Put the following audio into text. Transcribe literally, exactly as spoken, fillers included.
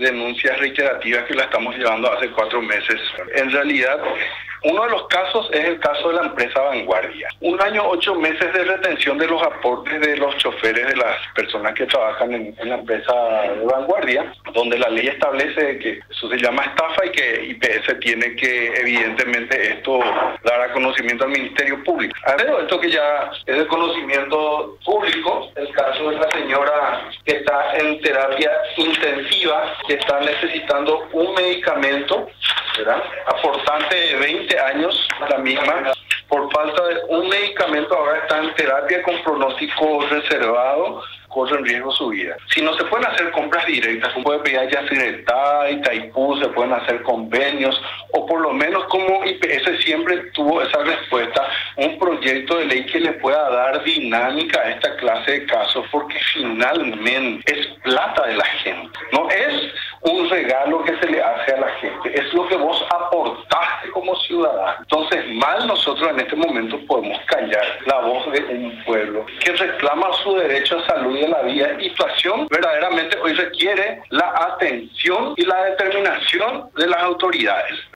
denuncias reiterativas que la estamos llevando hace cuatro meses. En realidad, uno de los casos es el caso de la empresa Vanguardia. Un año, ocho meses de retención de los aportes de los choferes de las personas que trabajan en, en la empresa de Vanguardia, donde la ley establece que eso se llama estafa y que I P S tiene que, evidentemente, esto dar a conocimiento al Ministerio Público. Pero esto que ya es de conocimiento público, el caso de la señora que está en terapia intensiva, que está necesitando un medicamento, ¿verdad? Aportante de veinte años, la misma, por falta de un medicamento ahora está en terapia con pronóstico reservado, corre en riesgo su vida. Si no se pueden hacer compras directas, se puede pedir a Yacyretá, Itaipú, se pueden hacer convenios, o por lo menos como I P S siempre tuvo esa respuesta, un proyecto de ley que le pueda dar dinámica a esta clase de casos, porque finalmente es plata de la gente, no es un regalo que se le hace a la gente, es lo que vos aportaste como ciudadano. Entonces, mal nosotros en este momento podemos callar la voz de un pueblo que reclama su derecho a salud y a la vida. Y situación verdaderamente hoy requiere la atención y la determinación de las autoridades.